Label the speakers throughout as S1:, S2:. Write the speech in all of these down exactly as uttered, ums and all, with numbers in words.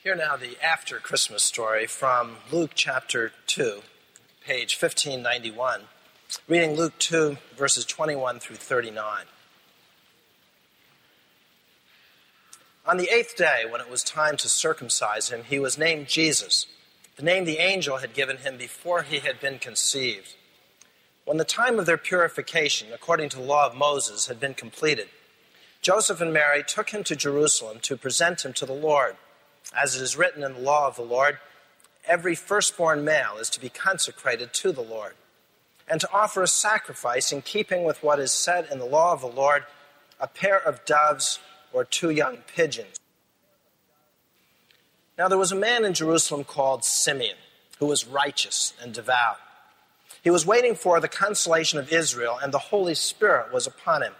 S1: Hear now the after Christmas story from Luke chapter two, page fifteen ninety-one. Reading Luke two, verses twenty-one through thirty-nine. On the eighth day, when it was time to circumcise him, he was named Jesus, the name the angel had given him before he had been conceived. When the time of their purification, according to the law of Moses, had been completed, Joseph and Mary took him to Jerusalem to present him to the Lord. As it is written in the law of the Lord, every firstborn male is to be consecrated to the Lord, and to offer a sacrifice in keeping with what is said in the law of the Lord, a pair of doves or two young pigeons. Now there was a man in Jerusalem called Simeon, who was righteous and devout. He was waiting for the consolation of Israel, and the Holy Spirit was upon him.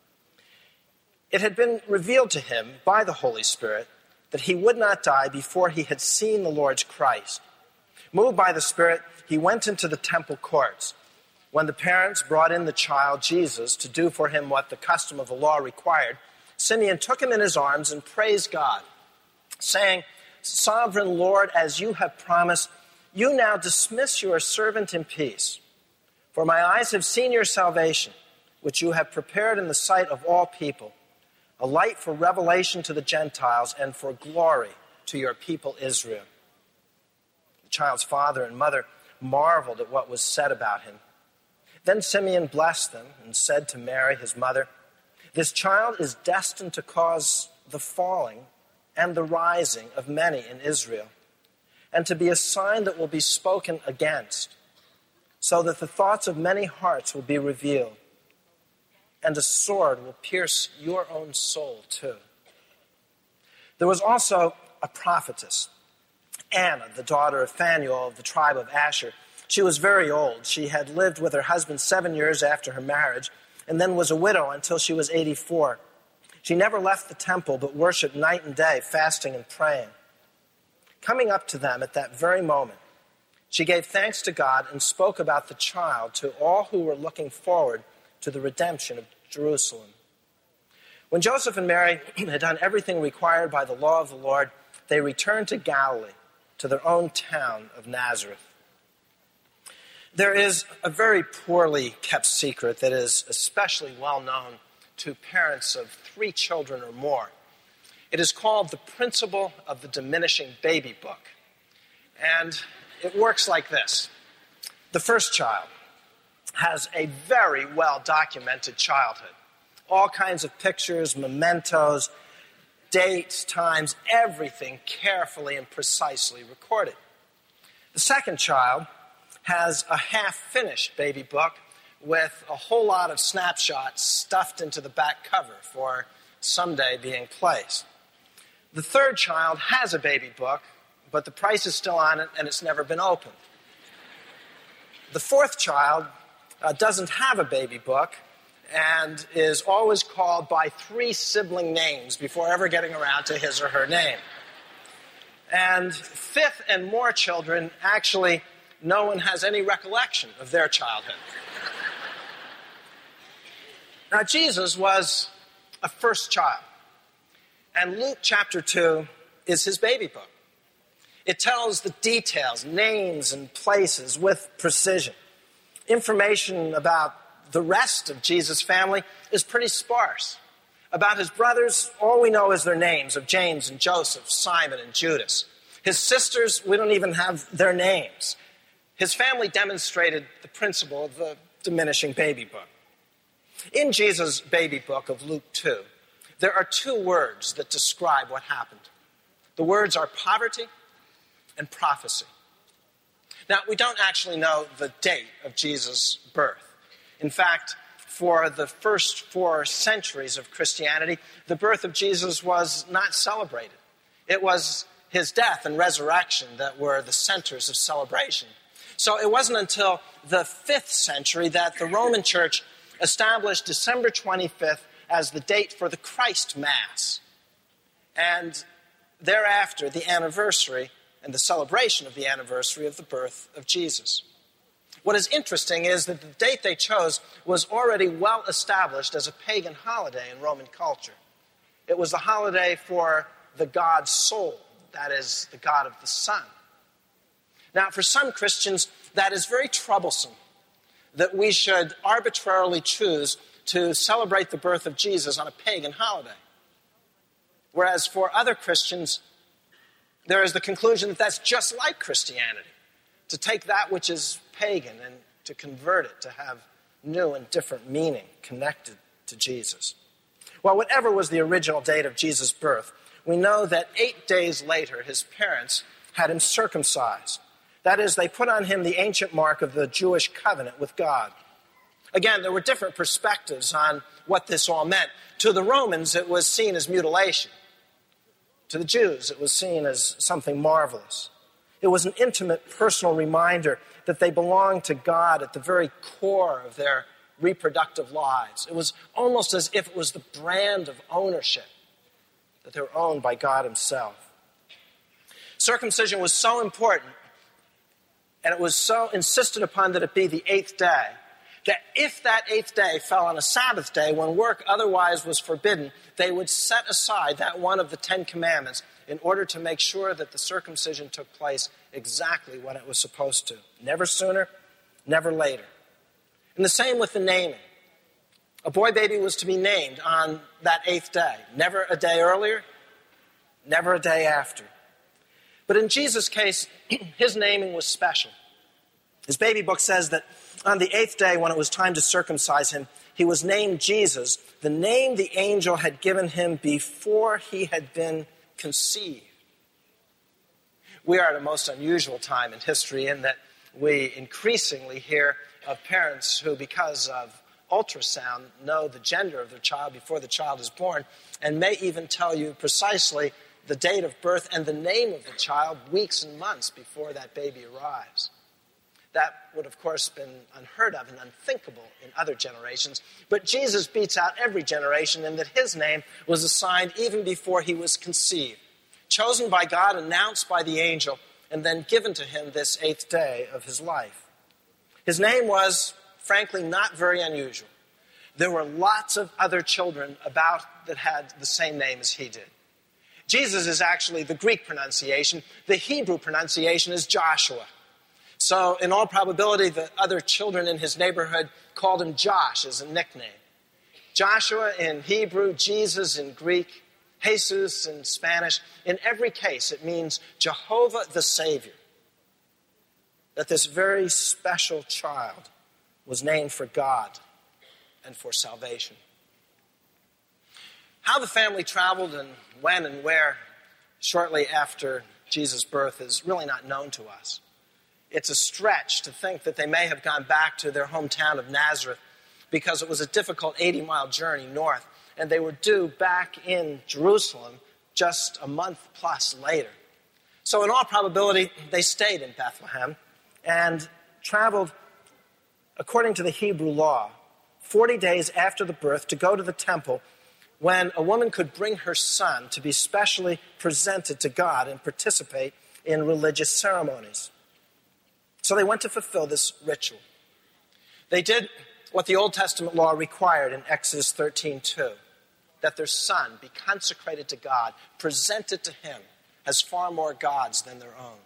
S1: It had been revealed to him by the Holy Spirit that he would not die before he had seen the Lord's Christ. Moved by the Spirit, he went into the temple courts. When the parents brought in the child Jesus to do for him what the custom of the law required, Simeon took him in his arms and praised God, saying, "Sovereign Lord, as you have promised, you now dismiss your servant in peace. For my eyes have seen your salvation, which you have prepared in the sight of all people, a light for revelation to the Gentiles and for glory to your people Israel." The child's father and mother marveled at what was said about him. Then Simeon blessed them and said to Mary, his mother, "This child is destined to cause the falling and the rising of many in Israel, and to be a sign that will be spoken against, so that the thoughts of many hearts will be revealed, and a sword will pierce your own soul too." There was also a prophetess, Anna, the daughter of Phanuel of the tribe of Asher. She was very old. She had lived with her husband seven years after her marriage, and then was a widow until she was eighty-four. She never left the temple, but worshipped night and day, fasting and praying. Coming up to them at that very moment, she gave thanks to God and spoke about the child to all who were looking forward to the redemption of Jerusalem. When Joseph and Mary had done everything required by the law of the Lord, they returned to Galilee, to their own town of Nazareth. There is a very poorly kept secret that is especially well known to parents of three children or more. It is called the principle of the diminishing baby book. And it works like this. The first child has a very well-documented childhood. All kinds of pictures, mementos, dates, times, everything carefully and precisely recorded. The second child has a half-finished baby book with a whole lot of snapshots stuffed into the back cover for someday being placed. The third child has a baby book, but the price is still on it and it's never been opened. The fourth child uh, doesn't have a baby book and is always called by three sibling names before ever getting around to his or her name. And fifth and more children, actually, no one has any recollection of their childhood. Now, Jesus was a first child, and Luke chapter two is his baby book. It tells the details, names, and places with precision. Information about the rest of Jesus' family is pretty sparse. About his brothers, all we know is their names of James and Joseph, Simon and Judas. His sisters, we don't even have their names. His family demonstrated the principle of the diminishing baby book. In Jesus' baby book of Luke two, there are two words that describe what happened. The words are poverty and prophecy. Now, we don't actually know the date of Jesus' birth. In fact, for the first four centuries of Christianity, the birth of Jesus was not celebrated. It was his death and resurrection that were the centers of celebration. So it wasn't until the fifth century that the Roman Church established December twenty-fifth as the date for the Christ Mass. And thereafter, the anniversary and the celebration of the anniversary of the birth of Jesus. What is interesting is that the date they chose was already well established as a pagan holiday in Roman culture. It was the holiday for the god Sol, that is, the God of the sun. Now, for some Christians, that is very troublesome, that we should arbitrarily choose to celebrate the birth of Jesus on a pagan holiday. Whereas for other Christians, there is the conclusion that that's just like Christianity, to take that which is pagan and to convert it, to have new and different meaning connected to Jesus. Well, whatever was the original date of Jesus' birth, we know that eight days later, his parents had him circumcised. That is, they put on him the ancient mark of the Jewish covenant with God. Again, there were different perspectives on what this all meant. To the Romans, it was seen as mutilation. To the Jews, it was seen as something marvelous. It was an intimate, personal reminder that they belonged to God at the very core of their reproductive lives. It was almost as if it was the brand of ownership, that they were owned by God himself. Circumcision was so important, and it was so insisted upon that it be the eighth day, that if that eighth day fell on a Sabbath day when work otherwise was forbidden, they would set aside that one of the Ten Commandments in order to make sure that the circumcision took place exactly when it was supposed to. Never sooner, never later. And the same with the naming. A boy baby was to be named on that eighth day. Never a day earlier, never a day after. But in Jesus' case, his naming was special. His baby book says that on the eighth day, when it was time to circumcise him, he was named Jesus, the name the angel had given him before he had been conceived. We are at a most unusual time in history in that we increasingly hear of parents who, because of ultrasound, know the gender of their child before the child is born, and may even tell you precisely the date of birth and the name of the child weeks and months before that baby arrives. That would, of course, have been unheard of and unthinkable in other generations. But Jesus beats out every generation in that his name was assigned even before he was conceived, chosen by God, announced by the angel, and then given to him this eighth day of his life. His name was, frankly, not very unusual. There were lots of other children about that had the same name as he did. Jesus is actually the Greek pronunciation. The Hebrew pronunciation is Joshua. So, in all probability, the other children in his neighborhood called him Josh as a nickname. Joshua in Hebrew, Jesus in Greek, Jesus in Spanish. In every case, it means Jehovah the Savior. That this very special child was named for God and for salvation. How the family traveled and when and where shortly after Jesus' birth is really not known to us. It's a stretch to think that they may have gone back to their hometown of Nazareth because it was a difficult eighty-mile journey north, and they were due back in Jerusalem just a month plus later. So in all probability, they stayed in Bethlehem and traveled, according to the Hebrew law, forty days after the birth to go to the temple when a woman could bring her son to be specially presented to God and participate in religious ceremonies. So they went to fulfill this ritual. They did what the Old Testament law required in Exodus thirteen two, that their son be consecrated to God, presented to him as far more gods than their own.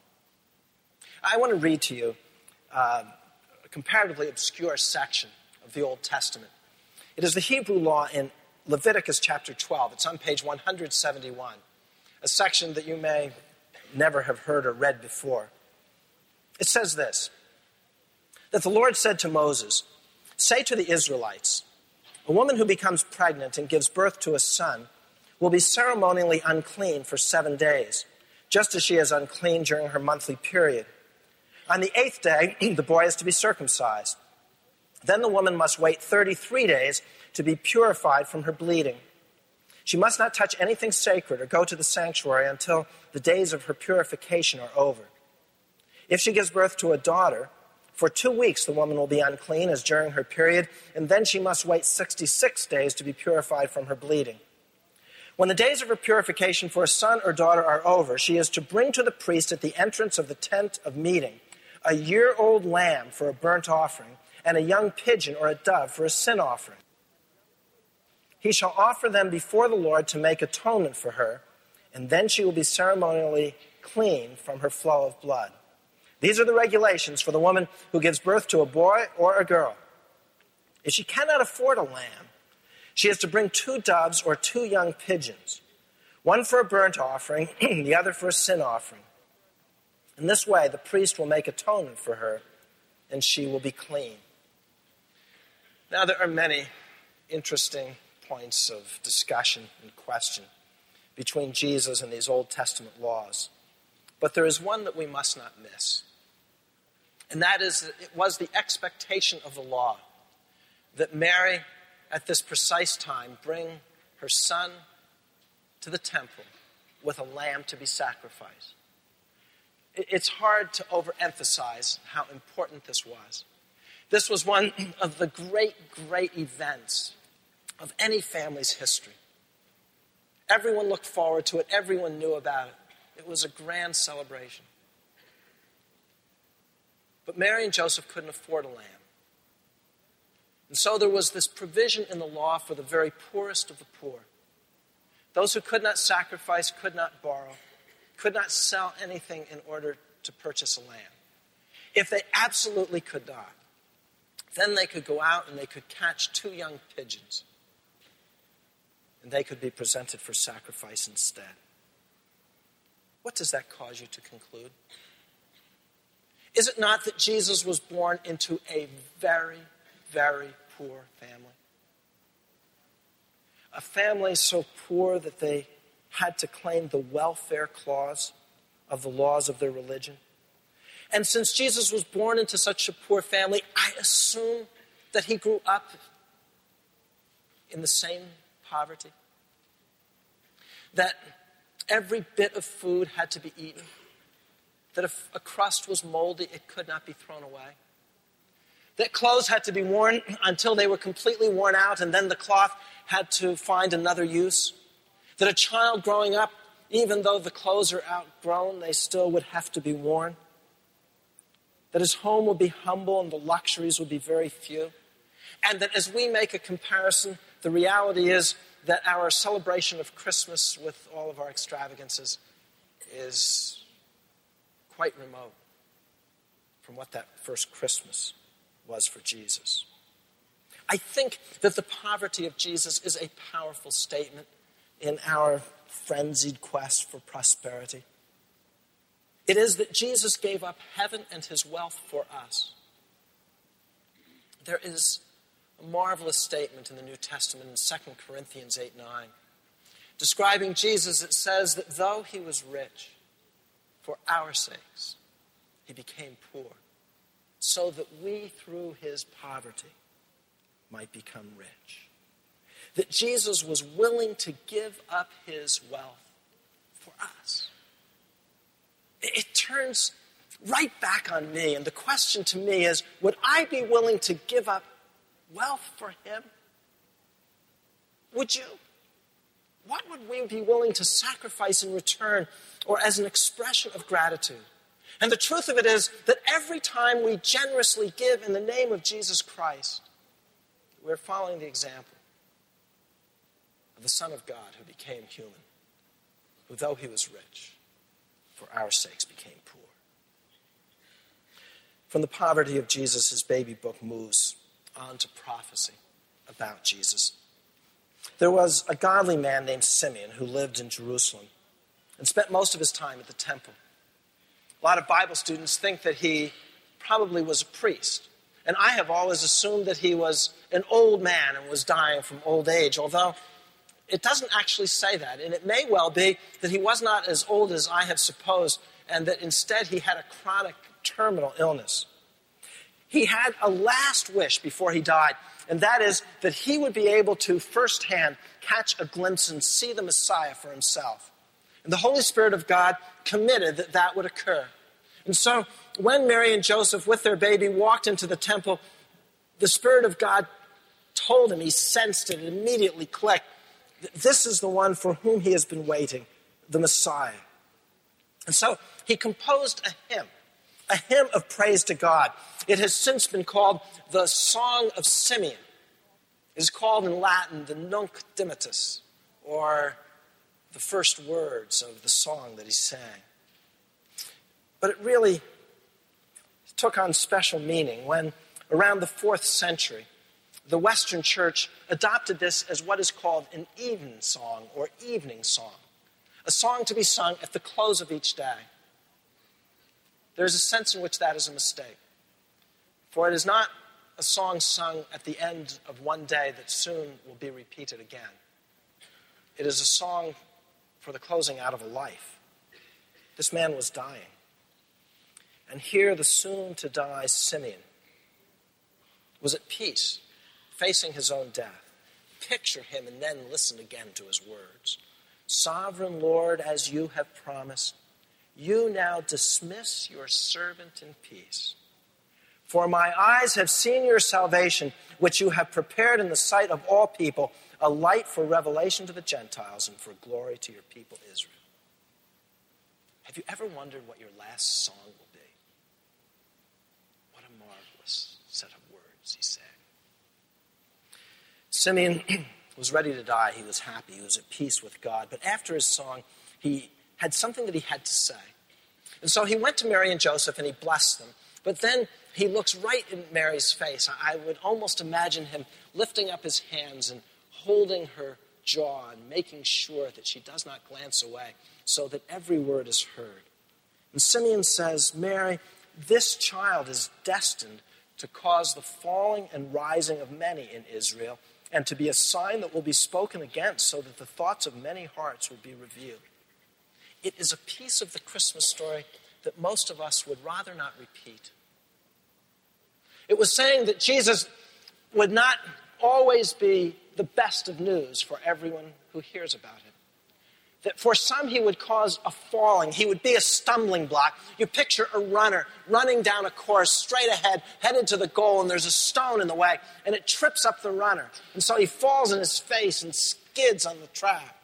S1: I want to read to you uh, a comparatively obscure section of the Old Testament. It is the Hebrew law in Leviticus chapter twelve. It's on page one hundred seventy-one, a section that you may never have heard or read before. It says this, that the Lord said to Moses, "Say to the Israelites, a woman who becomes pregnant and gives birth to a son will be ceremonially unclean for seven days, just as she is unclean during her monthly period. On the eighth day, the boy is to be circumcised. Then the woman must wait thirty-three days to be purified from her bleeding. She must not touch anything sacred or go to the sanctuary until the days of her purification are over. If she gives birth to a daughter, for two weeks the woman will be unclean as during her period, and then she must wait sixty-six days to be purified from her bleeding. When the days of her purification for a son or daughter are over, she is to bring to the priest at the entrance of the tent of meeting a year-old lamb for a burnt offering and a young pigeon or a dove for a sin offering. He shall offer them before the Lord to make atonement for her, and then she will be ceremonially clean from her flow of blood. These are the regulations for the woman who gives birth to a boy or a girl. If she cannot afford a lamb, she has to bring two doves or two young pigeons, one for a burnt offering, the other for a sin offering. In this way, the priest will make atonement for her, and she will be clean. Now, there are many interesting points of discussion and question between Jesus and these Old Testament laws. But there is one that we must not miss. And that is that it was the expectation of the law that Mary, at this precise time, bring her son to the temple with a lamb to be sacrificed. It's hard to overemphasize how important this was. This was one of the great, great events of any family's history. Everyone looked forward to it. Everyone knew about it. It was a grand celebration. But Mary and Joseph couldn't afford a lamb. And so there was this provision in the law for the very poorest of the poor. Those who could not sacrifice, could not borrow, could not sell anything in order to purchase a lamb. If they absolutely could not, then they could go out and they could catch two young pigeons, and they could be presented for sacrifice instead. What does that cause you to conclude? Is it not that Jesus was born into a very, very poor family? A family so poor that they had to claim the welfare clause of the laws of their religion. And since Jesus was born into such a poor family, I assume that he grew up in the same poverty. That every bit of food had to be eaten. That if a crust was moldy, it could not be thrown away. That clothes had to be worn until they were completely worn out, and then the cloth had to find another use. That a child growing up, even though the clothes are outgrown, they still would have to be worn. That his home would be humble and the luxuries would be very few. And that as we make a comparison, the reality is that our celebration of Christmas with all of our extravagances is quite remote from what that first Christmas was for Jesus. I think that the poverty of Jesus is a powerful statement in our frenzied quest for prosperity. It is that Jesus gave up heaven and his wealth for us. There is a marvelous statement in the New Testament in Second Corinthians eight nine. Describing Jesus, it says that though he was rich, for our sakes, he became poor, so that we through his poverty might become rich. That Jesus was willing to give up his wealth for us. It turns right back on me, and the question to me is, would I be willing to give up wealth for him? Would you? What would we be willing to sacrifice in return or as an expression of gratitude? And the truth of it is that every time we generously give in the name of Jesus Christ, we're following the example of the Son of God who became human, who though he was rich, for our sakes became poor. From the poverty of Jesus, his baby book moves on to prophecy about Jesus. There was a godly man named Simeon who lived in Jerusalem and spent most of his time at the temple. A lot of Bible students think that he probably was a priest. And I have always assumed that he was an old man and was dying from old age, although it doesn't actually say that. And it may well be that he was not as old as I have supposed, and that instead he had a chronic terminal illness. He had a last wish before he died, and that is that he would be able to firsthand catch a glimpse and see the Messiah for himself. And the Holy Spirit of God committed that that would occur. And so when Mary and Joseph with their baby walked into the temple, the Spirit of God told him, he sensed it, it immediately clicked. This is the one for whom he has been waiting, the Messiah. And so he composed a hymn, a hymn of praise to God. It has since been called the Song of Simeon. It is called in Latin the Nunc Dimittis, or the first words of the song that he sang. But it really took on special meaning when, around the fourth century, the Western Church adopted this as what is called an evensong or evening song, a song to be sung at the close of each day. There is a sense in which that is a mistake, for it is not a song sung at the end of one day that soon will be repeated again. It is a song for the closing out of a life. This man was dying. And here the soon-to-die Simeon was at peace, facing his own death. Picture him and then listen again to his words. Sovereign Lord, as you have promised, you now dismiss your servant in peace. For my eyes have seen your salvation, which you have prepared in the sight of all people, a light for revelation to the Gentiles and for glory to your people Israel. Have you ever wondered what your last song will be? What a marvelous set of words he sang. Simeon was ready to die. He was happy. He was at peace with God. But after his song, he had something that he had to say. And so he went to Mary and Joseph and he blessed them. But then he looks right in Mary's face. I would almost imagine him lifting up his hands and holding her jaw and making sure that she does not glance away so that every word is heard. And Simeon says, Mary, this child is destined to cause the falling and rising of many in Israel and to be a sign that will be spoken against so that the thoughts of many hearts will be revealed. It is a piece of the Christmas story that most of us would rather not repeat. It was saying that Jesus would not always be the best of news for everyone who hears about him. That for some he would cause a falling. He would be a stumbling block. You picture a runner running down a course straight ahead, headed to the goal, and there's a stone in the way, and it trips up the runner. And so he falls on his face and skids on the track.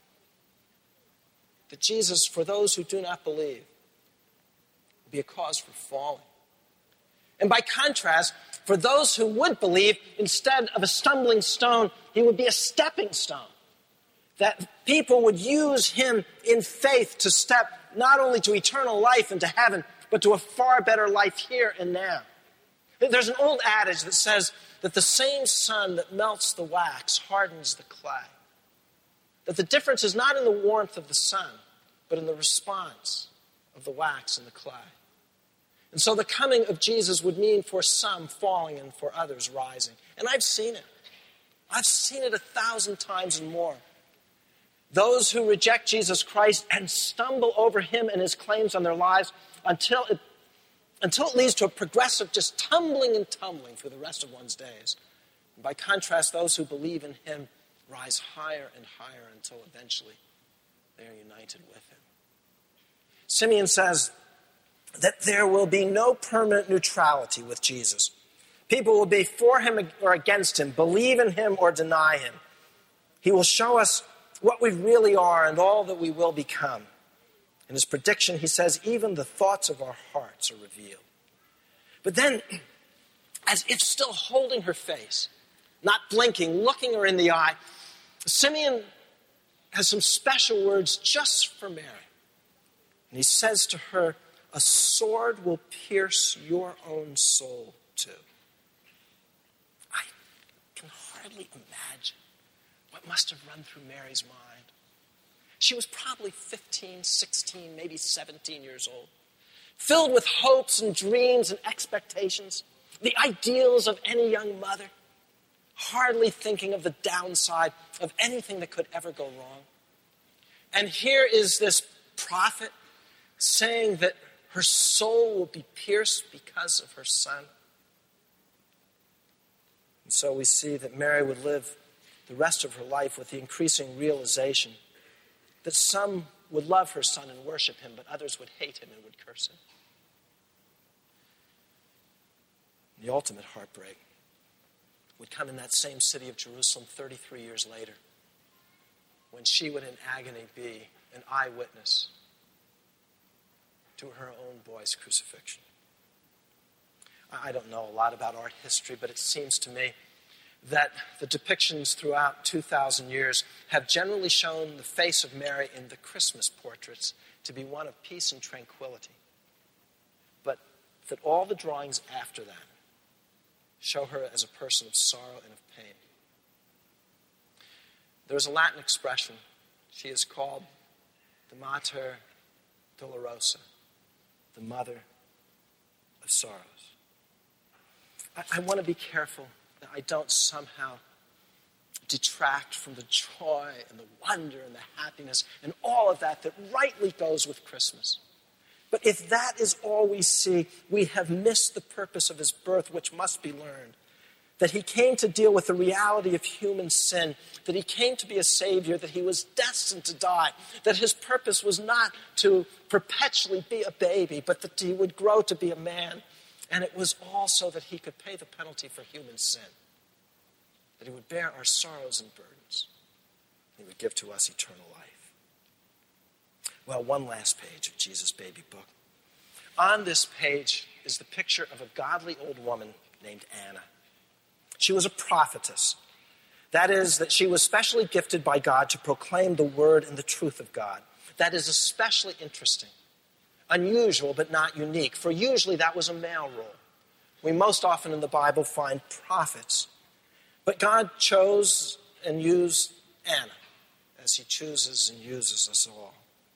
S1: That Jesus, for those who do not believe, would be a cause for falling. And by contrast, for those who would believe, instead of a stumbling stone, he would be a stepping stone. That people would use him in faith to step not only to eternal life and to heaven, but to a far better life here and now. There's an old adage that says that the same sun that melts the wax hardens the clay. That the difference is not in the warmth of the sun, but in the response of the wax and the clay. And so the coming of Jesus would mean for some falling and for others rising. And I've seen it. I've seen it a thousand times and more. Those who reject Jesus Christ and stumble over him and his claims on their lives until it, until it leads to a progressive just tumbling and tumbling for the rest of one's days. And by contrast, those who believe in him rise higher and higher until eventually they are united with him. Simeon says that there will be no permanent neutrality with Jesus. People will be for him or against him, believe in him or deny him. He will show us what we really are and all that we will become. In his prediction, he says, even the thoughts of our hearts are revealed. But then, as if still holding her face, not blinking, looking her in the eye, Simeon has some special words just for Mary. And he says to her, a sword will pierce your own soul too. I can hardly imagine what must have run through Mary's mind. She was probably fifteen, sixteen, maybe seventeen years old, filled with hopes and dreams and expectations, the ideals of any young mother, hardly thinking of the downside of anything that could ever go wrong. And here is this prophet saying that her soul will be pierced because of her son. And so we see that Mary would live the rest of her life with the increasing realization that some would love her son and worship him, but others would hate him and would curse him. The ultimate heartbreak would come in that same city of Jerusalem thirty-three years later, when she would in agony be an eyewitness to her own boy's crucifixion. I don't know a lot about art history, but it seems to me that the depictions throughout two thousand years have generally shown the face of Mary in the Christmas portraits to be one of peace and tranquility. But that all the drawings after that show her as a person of sorrow and of pain. There's a Latin expression. She is called the Mater Dolorosa, the mother of sorrows. I, I want to be careful that I don't somehow detract from the joy and the wonder and the happiness and all of that that rightly goes with Christmas. But if that is all we see, we have missed the purpose of his birth, which must be learned. That he came to deal with the reality of human sin, that he came to be a savior, that he was destined to die, that his purpose was not to perpetually be a baby, but that he would grow to be a man. And it was also that he could pay the penalty for human sin, that he would bear our sorrows and burdens, and he would give to us eternal life. Well, one last page of Jesus' baby book. On this page is the picture of a godly old woman named Anna. She was a prophetess. That is, that she was specially gifted by God to proclaim the word and the truth of God. That is especially interesting. Unusual, but not unique, for usually that was a male role. We most often in the Bible find prophets. But God chose and used Anna, as he chooses and uses us all.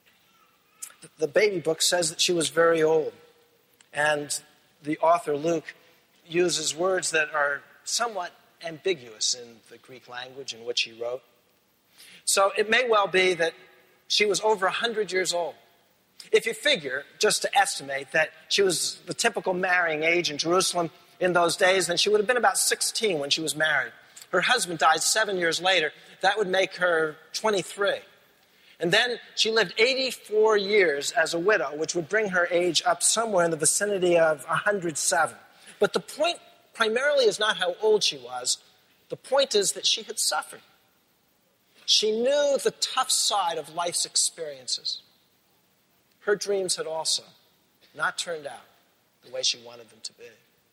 S1: The baby book says that she was very old. And the author, Luke, uses words that are somewhat ambiguous in the Greek language in which he wrote. So it may well be that she was over one hundred years old. If you figure, just to estimate, that she was the typical marrying age in Jerusalem in those days, then she would have been about sixteen when she was married. Her husband died seven years later. That would make her twenty-three. And then she lived eighty-four years as a widow, which would bring her age up somewhere in the vicinity of one hundred seven. But the point primarily is not how old she was. The point is that she had suffered. She knew the tough side of life's experiences. Her dreams had also not turned out the way she wanted them to be.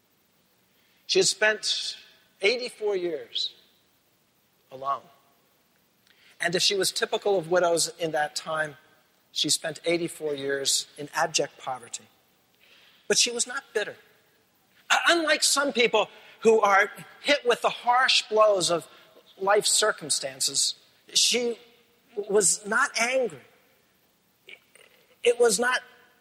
S1: She had spent eighty-four years alone. And if she was typical of widows in that time, she spent eighty-four years in abject poverty. But she was not bitter. Unlike some people who are hit with the harsh blows of life's circumstances, she was not angry. It was not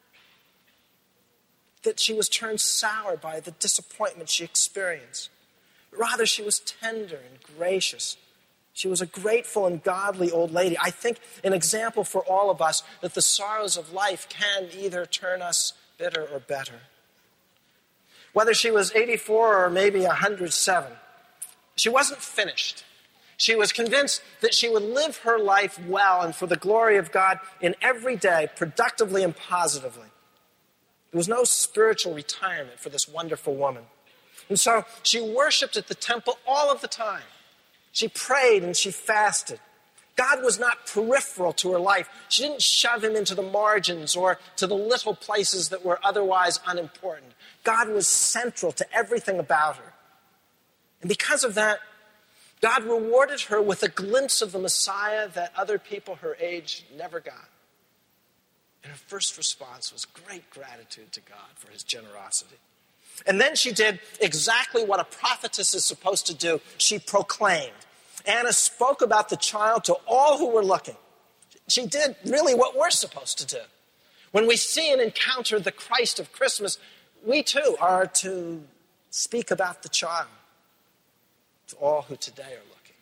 S1: that she was turned sour by the disappointment she experienced. Rather, she was tender and gracious. She was a grateful and godly old lady. I think an example for all of us that the sorrows of life can either turn us bitter or better. Whether she was eighty-four or maybe one hundred seven, she wasn't finished. She was convinced that she would live her life well and for the glory of God in every day, productively and positively. There was no spiritual retirement for this wonderful woman. And so she worshiped at the temple all of the time. She prayed and she fasted. God was not peripheral to her life. She didn't shove him into the margins or to the little places that were otherwise unimportant. God was central to everything about her. And because of that, God rewarded her with a glimpse of the Messiah that other people her age never got. And her first response was great gratitude to God for his generosity. And then she did exactly what a prophetess is supposed to do. She proclaimed. Anna spoke about the child to all who were looking. She did really what we're supposed to do. When we see and encounter the Christ of Christmas, we too are to speak about the child to all who today are looking.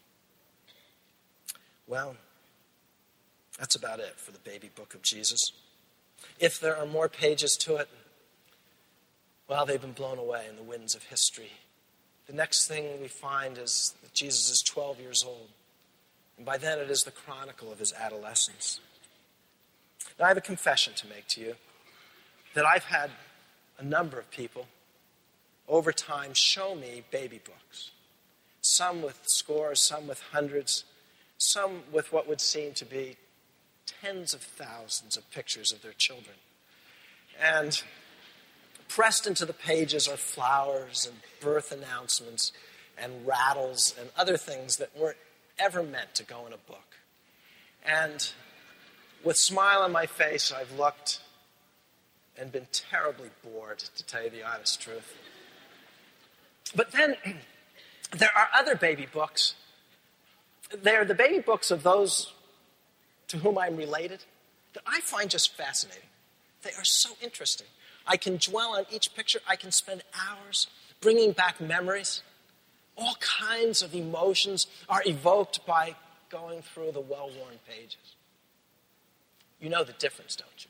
S1: Well, that's about it for the baby book of Jesus. If there are more pages to it, well, they've been blown away in the winds of history. The next thing we find is that Jesus is twelve years old. And by then it is the chronicle of his adolescence. Now I have a confession to make to you that I've had a number of people over time show me baby books. Some with scores, some with hundreds, some with what would seem to be tens of thousands of pictures of their children. And pressed into the pages are flowers and birth announcements and rattles and other things that weren't ever meant to go in a book. And with a smile on my face, I've looked and been terribly bored, to tell you the honest truth. But then there are other baby books. They're the baby books of those to whom I'm related that I find just fascinating. They are so interesting. I can dwell on each picture. I can spend hours bringing back memories. All kinds of emotions are evoked by going through the well-worn pages. You know the difference, don't you?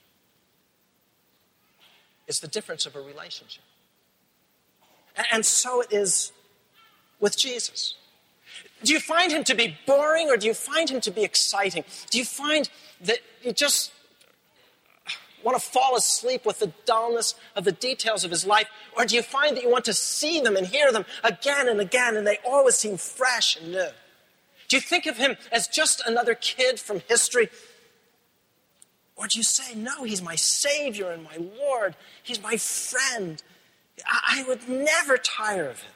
S1: It's the difference of a relationship. And so it is with Jesus. Do you find him to be boring, or do you find him to be exciting? Do you find that you just want to fall asleep with the dullness of the details of his life? Or do you find that you want to see them and hear them again and again, and they always seem fresh and new? Do you think of him as just another kid from history? Or do you say, no, he's my Savior and my Lord. He's my friend. I, I would never tire of him.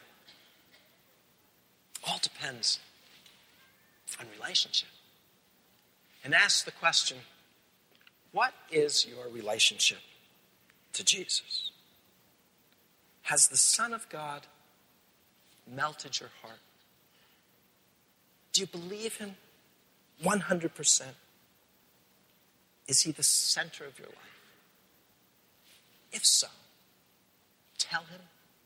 S1: All depends on relationship. And ask the question, what is your relationship to Jesus? Has the Son of God melted your heart? Do you believe him one hundred percent? Is he the center of your life? If so, tell him.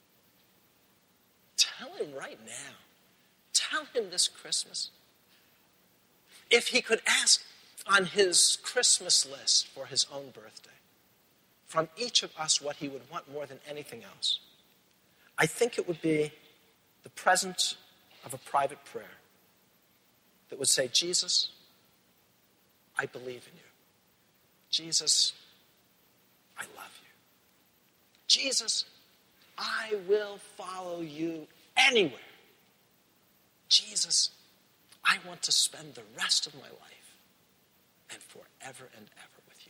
S1: Tell him right now. Tell him this Christmas. If he could ask on his Christmas list for his own birthday, from each of us what he would want more than anything else, I think it would be the presence of a private prayer that would say, Jesus, I believe in you. Jesus, I love you. Jesus, I will follow you anywhere. Jesus, I want to spend the rest of my life and forever and ever with you.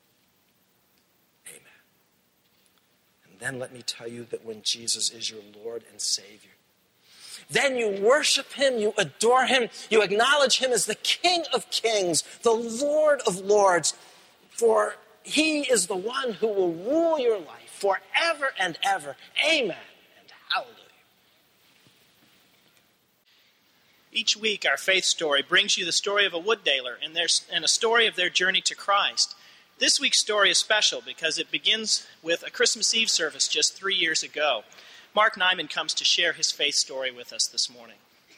S1: Amen. And then let me tell you that when Jesus is your Lord and Savior, then you worship him, you adore him, you acknowledge him as the King of Kings, the Lord of Lords, for he is the one who will rule your life forever and ever. Amen and hallelujah.
S2: Each week, our faith story brings you the story of a Wooddaler and, their, and a story of their journey to Christ. This week's story is special because it begins with a Christmas Eve service just three years ago. Mark Nyman comes to share his faith story with us this morning.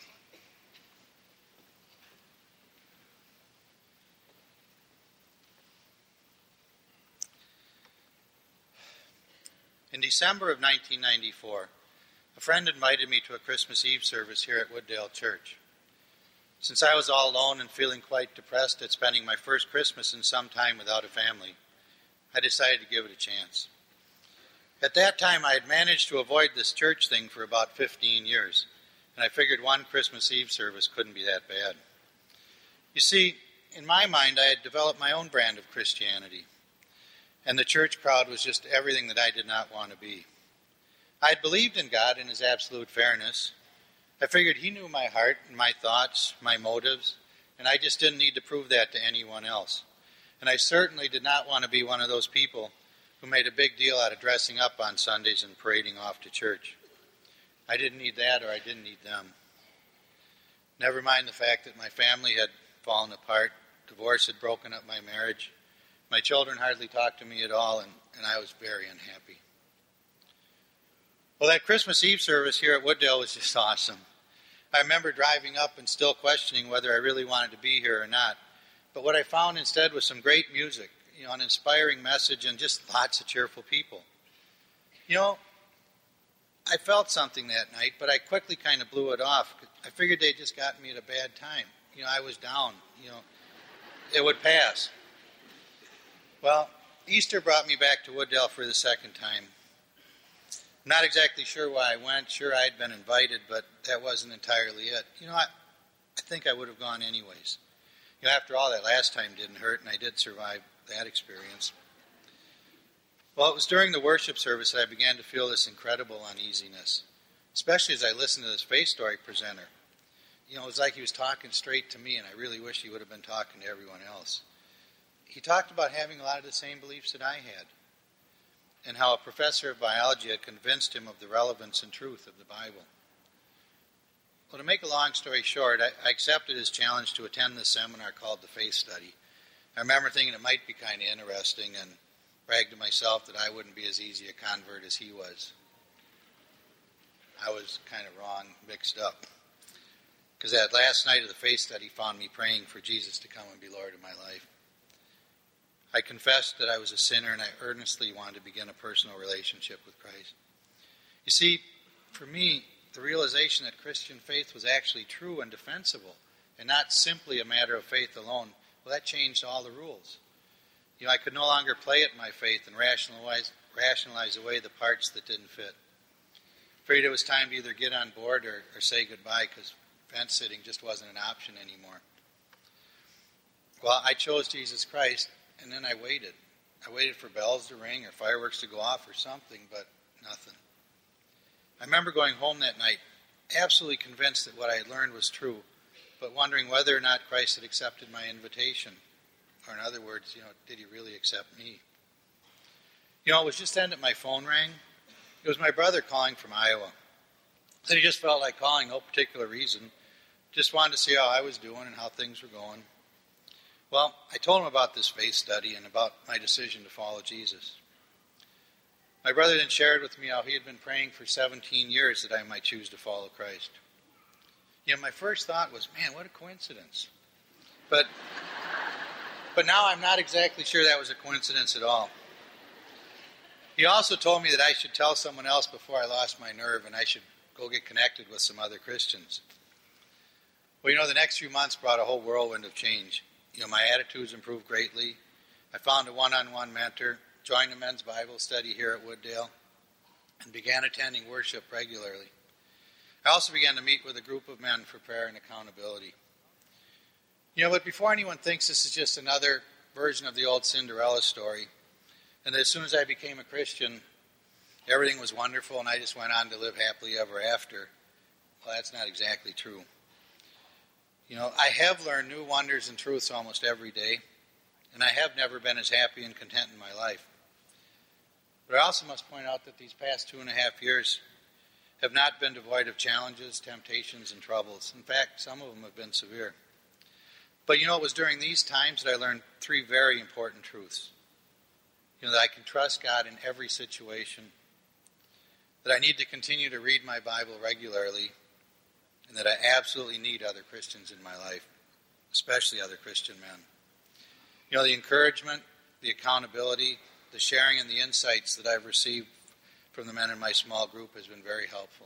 S3: In December of nineteen ninety-four, a friend invited me to a Christmas Eve service here at Wooddale Church. Since I was all alone and feeling quite depressed at spending my first Christmas in some time without a family, I decided to give it a chance. At that time, I had managed to avoid this church thing for about fifteen years, and I figured one Christmas Eve service couldn't be that bad. You see, in my mind, I had developed my own brand of Christianity, and the church crowd was just everything that I did not want to be. I had believed in God and his absolute fairness. I figured he knew my heart and my thoughts, my motives, and I just didn't need to prove that to anyone else. And I certainly did not want to be one of those people who made a big deal out of dressing up on Sundays and parading off to church. I didn't need that, or I didn't need them. Never mind the fact that my family had fallen apart, divorce had broken up my marriage. My children hardly talked to me at all, and, and I was very unhappy. Well, that Christmas Eve service here at Wooddale was just awesome. I remember driving up and still questioning whether I really wanted to be here or not. But what I found instead was some great music, you know, an inspiring message, and just lots of cheerful people. You know, I felt something that night, but I quickly kind of blew it off. I figured they just got me at a bad time. You know, I was down. You know, it would pass. Well, Easter brought me back to Wooddale for the second time. I'm not exactly sure why I went. Sure, I had been invited, but that wasn't entirely it. You know, I, I think I would have gone anyways. You know, after all, that last time didn't hurt, and I did survive that experience. Well, it was during the worship service that I began to feel this incredible uneasiness. especially as I listened to this faith story presenter. You know, it was like he was talking straight to me, and I really wish he would have been talking to everyone else. He talked about having a lot of the same beliefs that I had, and how a professor of biology had convinced him of the relevance and truth of the Bible. Well, to make a long story short, I, I accepted his challenge to attend this seminar called the Faith Study. I remember thinking it might be kind of interesting, and bragged to myself that I wouldn't be as easy a convert as he was. I was kind of wrong, mixed up. Because that last night of the faith study found me praying for Jesus to come and be Lord of my life. I confessed that I was a sinner, and I earnestly wanted to begin a personal relationship with Christ. You see, for me, the realization that Christian faith was actually true and defensible, and not simply a matter of faith alone, well, that changed all the rules. You know, I could no longer play at my faith and rationalize, rationalize away the parts that didn't fit. Afraid it was time to either get on board or, or say goodbye, because fence sitting just wasn't an option anymore. Well, I chose Jesus Christ, and then I waited. I waited for bells to ring or fireworks to go off or something, but nothing. I remember going home that night, absolutely convinced that what I had learned was true, but wondering whether or not Christ had accepted my invitation. Or in other words, you know, did he really accept me? You know, it was just then that my phone rang. It was my brother calling from Iowa. Said he just felt like calling, no particular reason. Just wanted to see how I was doing and how things were going. Well, I told him about this faith study and about my decision to follow Jesus. My brother then shared with me how he had been praying for seventeen years that I might choose to follow Christ. You know, my first thought was, man, what a coincidence. But, but now I'm not exactly sure that was a coincidence at all. He also told me that I should tell someone else before I lost my nerve, and I should go get connected with some other Christians. Well, you know, the next few months brought a whole whirlwind of change. You know, my attitudes improved greatly. I found a one-on-one mentor, joined a men's Bible study here at Wooddale, and began attending worship regularly. I also began to meet with a group of men for prayer and accountability. You know, but before anyone thinks this is just another version of the old Cinderella story, and that as soon as I became a Christian, everything was wonderful and I just went on to live happily ever after, well, that's not exactly true. You know, I have learned new wonders and truths almost every day, and I have never been as happy and content in my life. But I also must point out that these past two and a half years have not been devoid of challenges, temptations, and troubles. In fact, some of them have been severe. But you know, it was during these times that I learned three very important truths. You know, that I can trust God in every situation, that I need to continue to read my Bible regularly, and that I absolutely need other Christians in my life, especially other Christian men. You know, the encouragement, the accountability, the sharing, and the insights that I've received from the men in my small group has been very helpful.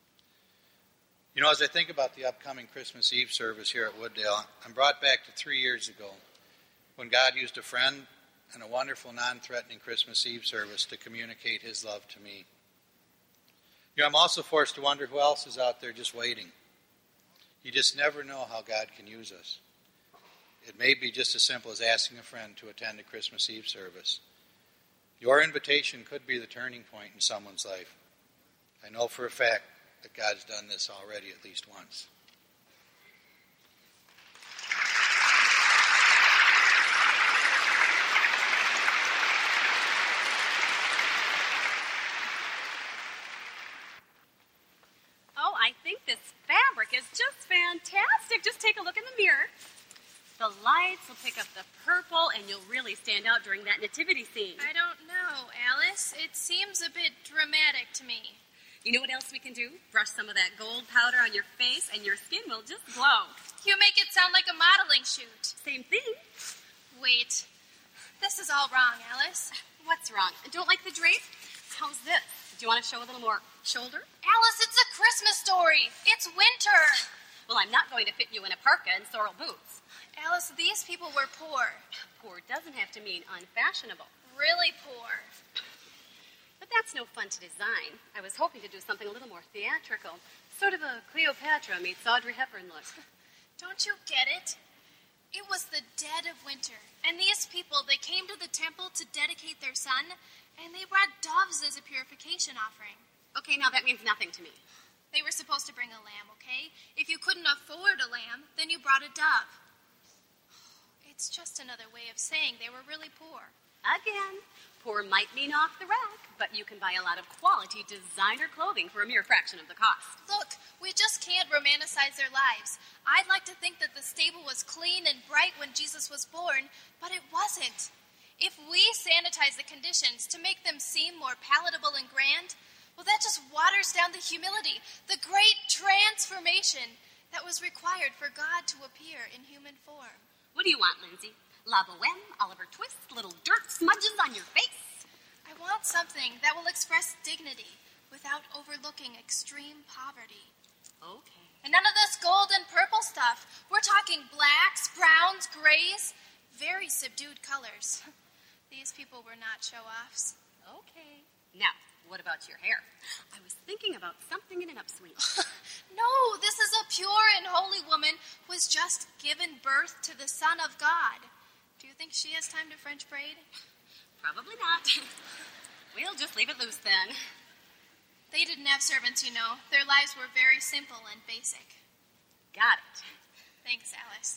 S3: You know, as I think about the upcoming Christmas Eve service here at Wooddale, I'm brought back to three years ago when God used a friend and a wonderful, non-threatening Christmas Eve service to communicate his love to me. You know, I'm also forced to wonder who else is out there just waiting. You just never know how God can use us. It may be just as simple as asking a friend to attend a Christmas Eve service. Your invitation could be the turning point in someone's life. I know for a fact that God's done this already at least once.
S4: Oh, I think this fabric is just fantastic. Just take a look in the mirror. The lights will pick up the purple, and you'll really stand out during that nativity scene.
S5: I don't know, Alice. It seems a bit dramatic to me.
S4: You know what else we can do? Brush some of that gold powder on your face, and your skin will just glow.
S5: You make it sound like a modeling shoot.
S4: Same thing.
S5: Wait. This is all wrong, Alice.
S4: What's wrong? Don't like the drape? How's this? Do you want to show a little more shoulder?
S5: Alice, it's a Christmas story. It's winter.
S4: Well, I'm not going to fit you in a parka and sorrel boots.
S5: Alice, these people were poor.
S4: Poor doesn't have to mean unfashionable.
S5: Really poor.
S4: But that's no fun to design. I was hoping to do something a little more theatrical. Sort of a Cleopatra meets Audrey Hepburn look.
S5: Don't you get it? It was the dead of winter. And these people, they came to the temple to dedicate their son, and they brought doves as a purification offering.
S4: Okay, now that means nothing to me.
S5: They were supposed to bring a lamb, okay? If you couldn't afford a lamb, then you brought a dove. It's just another way of saying they were really poor.
S4: Again, poor might mean off the rack, but you can buy a lot of quality designer clothing for a mere fraction of the cost.
S5: Look, we just can't romanticize their lives. I'd like to think that the stable was clean and bright when Jesus was born, but it wasn't. If we sanitize the conditions to make them seem more palatable and grand, well, that just waters down the humility, the great transformation that was required for God to appear in human form.
S4: What do you want, Lindsay? La Boheme, Oliver Twist, little dirt smudges on your face?
S5: I want something that will express dignity without overlooking extreme poverty.
S4: Okay.
S5: And none of this gold and purple stuff. We're talking blacks, browns, grays, very subdued colors. These people were not show-offs.
S4: Okay. Now, what about your hair? I was thinking about something in an upswing.
S5: No, this is a pure and holy woman who has just given birth to the Son of God. Do you think she has time to French braid?
S4: Probably not. We'll just leave it loose then.
S5: They didn't have servants, you know. Their lives were very simple and basic.
S4: Got it.
S5: Thanks, Alice.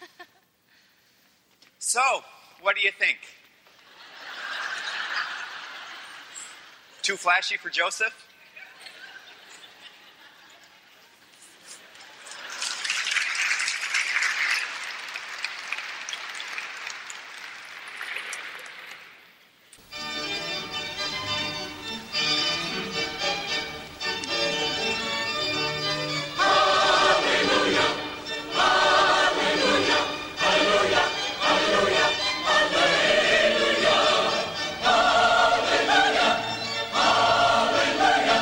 S6: So, what do you think? Too flashy for Joseph?
S7: Hallelujah!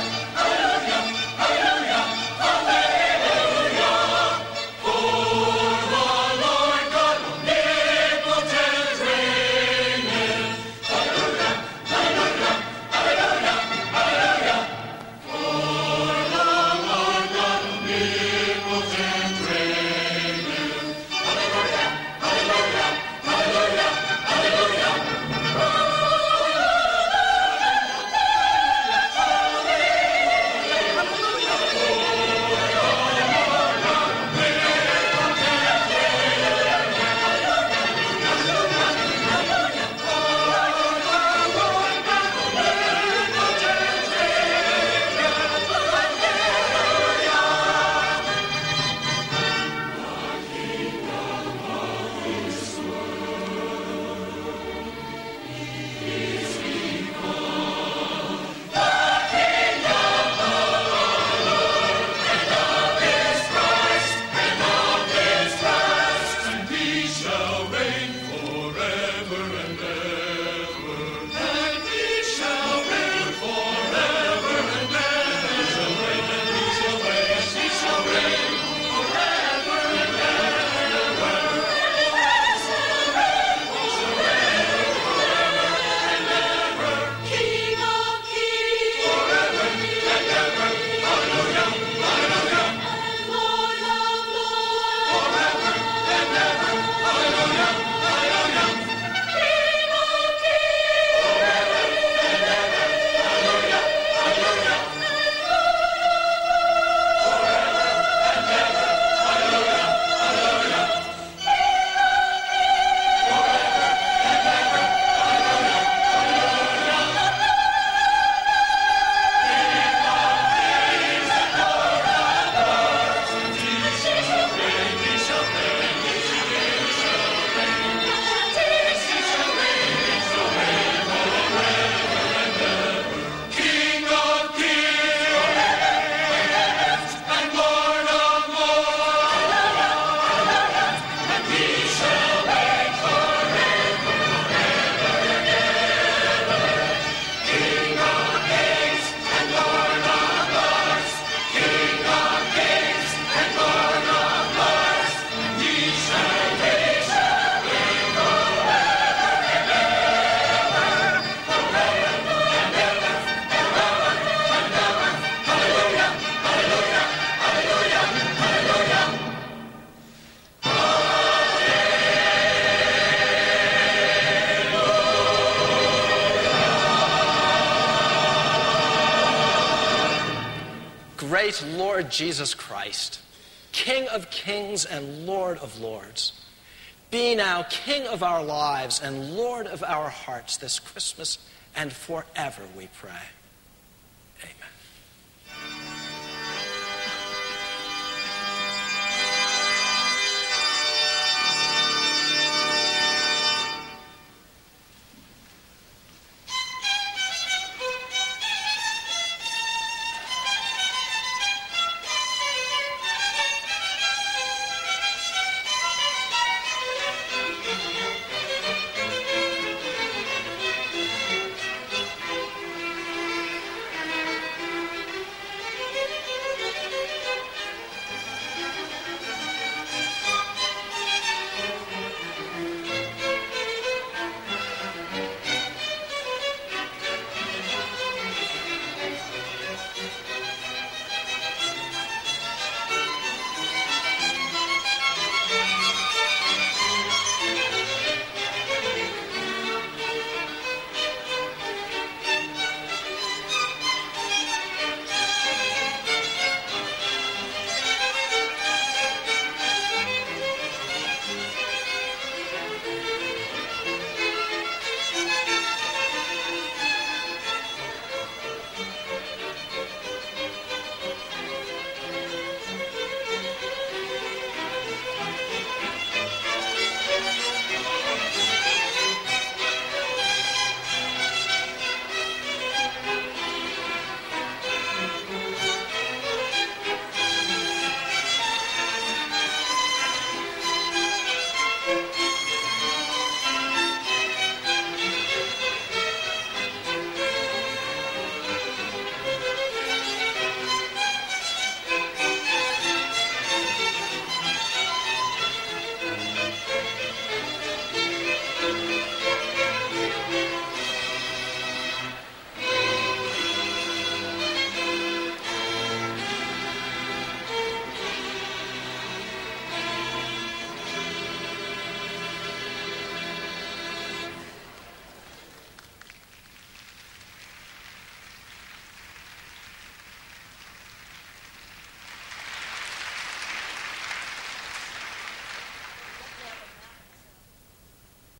S1: great Lord Jesus Christ, King of kings and Lord of lords, be now King of our lives and Lord of our hearts this Christmas and forever, we pray. Amen.